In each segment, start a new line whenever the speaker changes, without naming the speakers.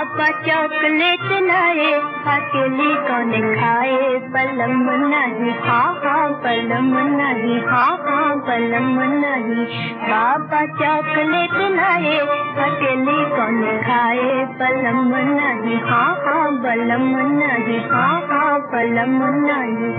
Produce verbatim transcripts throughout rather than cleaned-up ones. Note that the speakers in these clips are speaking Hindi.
पापा चॉकलेट लाए, अकेली कौन खाए, बलम नहीं, हाँ हाँ बलम नहीं, हाँ हाँ बलम नहीं। पापा चॉकलेट लाए, अकेली कौन खाए, बलम नहीं, हाँ हाँ बलम नहीं, हाँ हाँ बलम नहीं।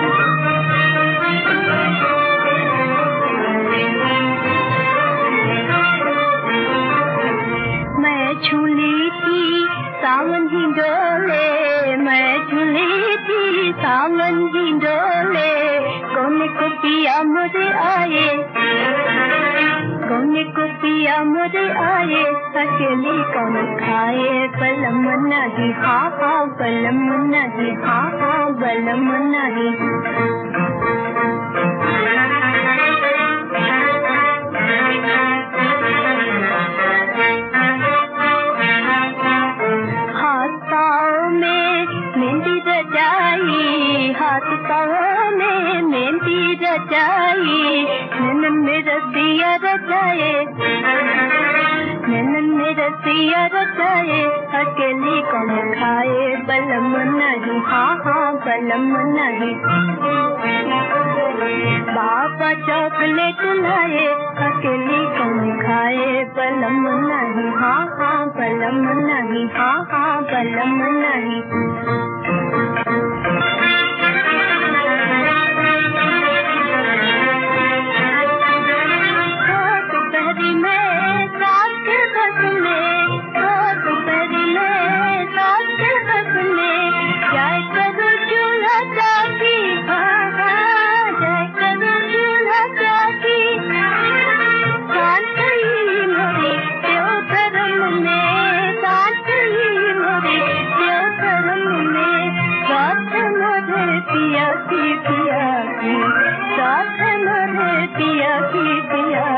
मैं झूली थी सावन ही डोले, मैं झूली थी सावन ही डोले, कौन को पिया मुझे आए, कौन को पिया मुझे आए, अकेली कौन खाए, बलम नहीं, हाँ हाँ बलम नहीं, हाँ हाँ बलम नहीं। हाथ पाँव में मेहंदी रचाई, नैनन में रसिया रचाए, नैनन में रसिया रचाए, अकेली कौन खाए, बलम नहीं, हाँ हाँ बलम नहीं। पापा चॉकलेट लाए, अकेली कौन खाए, बलम नहीं, हाँ हाँ बलम नहीं, हाँ हाँ बलम नहीं। पिया की पिया की साथ मोरे पिया की पिया